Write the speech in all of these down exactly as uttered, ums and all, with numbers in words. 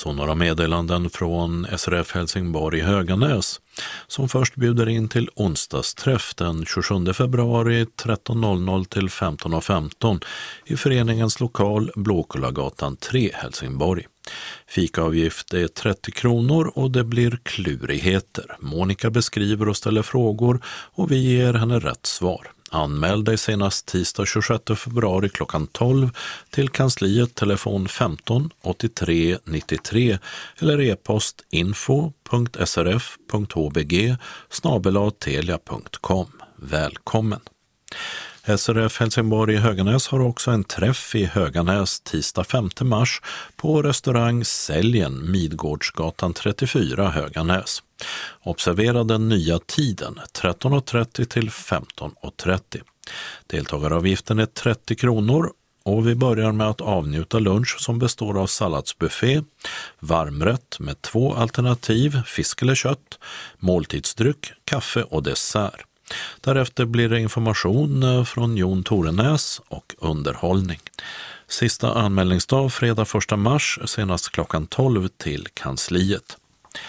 Så några meddelanden från S R F Helsingborg i Höganäs som först bjuder in till onsdagsträff den tjugosjunde februari tretton noll noll till femton femton i föreningens lokal Blåkullagatan tre Helsingborg. Fikaavgift är trettio kronor och det blir klurigheter. Monica beskriver och ställer frågor och vi ger henne rätt svar. Anmäl dig senast tisdag tjugosjätte februari klockan tolv till kansliet telefon femton åttiotre nittiotre eller e-post info punkt s r f punkt h b g snabel-a telia punkt com. Välkommen! S R F Helsingborg i Höganäs har också en träff i Höganäs tisdag femte mars på restaurang Säljen, Midgårdsgatan trettiofyra Höganäs. Observera den nya tiden tretton trettio till femton trettio. Deltagaravgiften är trettio kronor och vi börjar med att avnjuta lunch som består av salladsbuffé, varmrätt med två alternativ, fisk eller kött, måltidsdryck, kaffe och dessert. Därefter blir det information från Jon Torenäs och underhållning. Sista anmälningsdag fredag första mars senast klockan tolv till kansliet.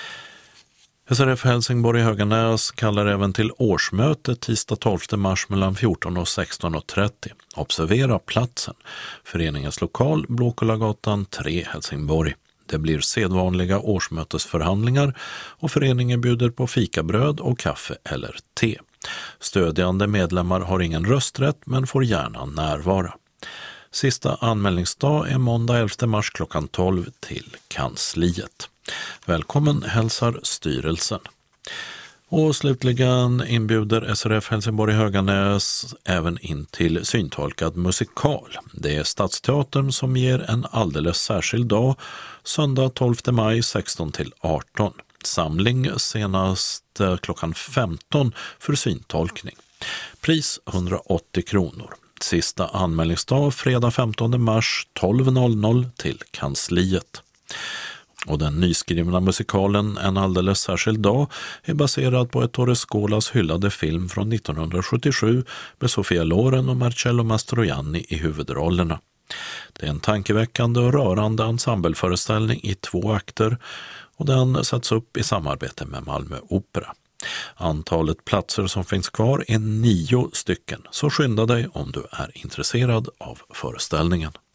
S R F Helsingborg i Höganäs kallar även till årsmöte tisdag tolfte mars mellan fjorton och sexton trettio. Observera platsen. Föreningens lokal Blåkullagatan tre Helsingborg. Det blir sedvanliga årsmötesförhandlingar och föreningen bjuder på fikabröd och kaffe eller te. Stödjande medlemmar har ingen rösträtt men får gärna närvara. Sista anmälningsdag är måndag elfte mars klockan tolv till kansliet. Välkommen hälsar styrelsen. Och slutligen inbjuder S R F Helsingborg i Höganäs även in till syntolkad musikal. Det är Stadsteatern som ger en alldeles särskild dag, söndag tolfte maj sexton till arton. Samling senast klockan femton för syntolkning. Pris hundraåttio kronor. Sista anmälningsdag fredag femtonde mars tolv noll noll till kansliet. Och den nyskrivna musikalen En alldeles särskild dag är baserad på ett Torre Scolas hyllade film från nittonhundrasjuttiosju med Sofia Loren och Marcello Mastroianni i huvudrollerna. Det är en tankeväckande och rörande ensembleföreställning i två akter och den sätts upp i samarbete med Malmö Opera. Antalet platser som finns kvar är nio stycken, så skynda dig om du är intresserad av föreställningen.